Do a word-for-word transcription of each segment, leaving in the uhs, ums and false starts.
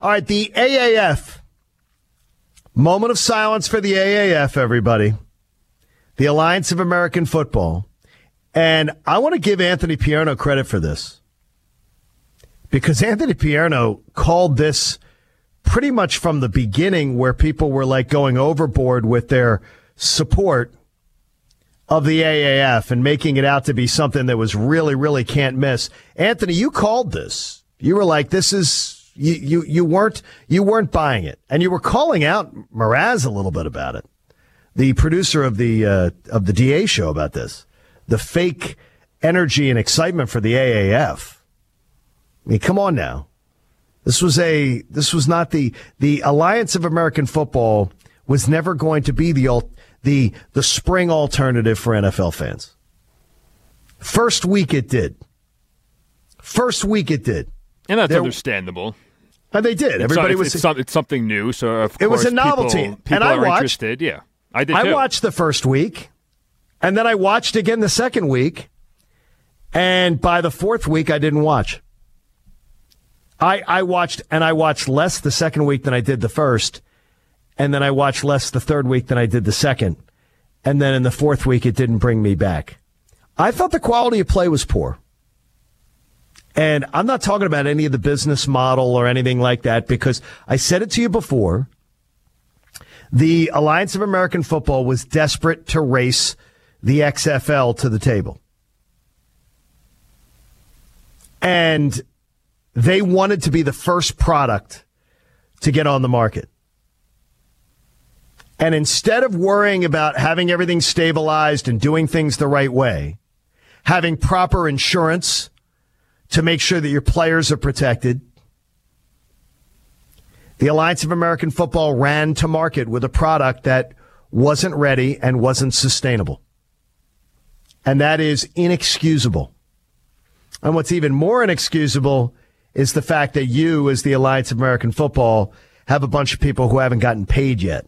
All right, the A A F. Moment of silence for the A A F, everybody. The Alliance of American Football. And I want to give Anthony Pierno credit for this. Because Anthony Pierno called this pretty much from the beginning, where people were like going overboard with their support of the A A F and making it out to be something that was really, really can't miss. Anthony, you called this. You were like, this is, you, you, you weren't, you weren't buying it. And you were calling out Mraz a little bit about it. The producer of the, uh, of the D A show about this. The fake energy and excitement for the A A F. I mean, come on now. This was a, this was not the, the Alliance of American Football was never going to be the, the, the spring alternative for N F L fans. First week it did. First week it did. And that's there, understandable. And they did. Everybody it's, was. It's, some, it's something new, so of it course was a novelty. People, people and I are watched, interested. Yeah, I did I too. watched the first week, and then I watched again the second week, and by the fourth week I didn't watch. I, I watched, and I watched less the second week than I did the first, and then I watched less the third week than I did the second, and then in the fourth week it didn't bring me back. I thought the quality of play was poor. And I'm not talking about any of the business model or anything like that, because I said it to you before. The Alliance of American Football was desperate to race the X F L to the table. And they wanted to be the first product to get on the market. And instead of worrying about having everything stabilized and doing things the right way, having proper insurance to make sure that your players are protected, the Alliance of American Football ran to market with a product that wasn't ready and wasn't sustainable. And that is inexcusable. And what's even more inexcusable is the fact that you, as the Alliance of American Football, have a bunch of people who haven't gotten paid yet.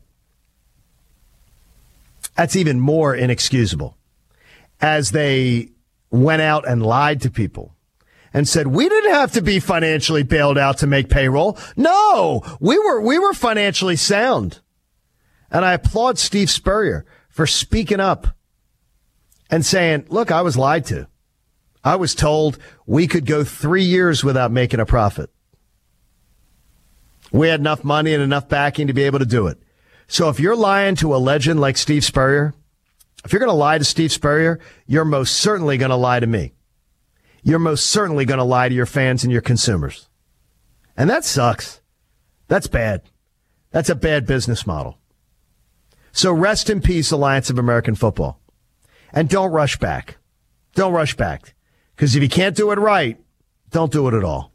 That's even more inexcusable. As they went out and lied to people and said, we didn't have to be financially bailed out to make payroll. No, we were, we were financially sound. And I applaud Steve Spurrier for speaking up and saying, look, I was lied to. I was told we could go three years without making a profit. We had enough money and enough backing to be able to do it. So if you're lying to a legend like Steve Spurrier, if you're going to lie to Steve Spurrier, you're most certainly going to lie to me. You're most certainly going to lie to your fans and your consumers. And that sucks. That's bad. That's a bad business model. So rest in peace, Alliance of American Football. And don't rush back. Don't rush back. Because if you can't do it right, don't do it at all.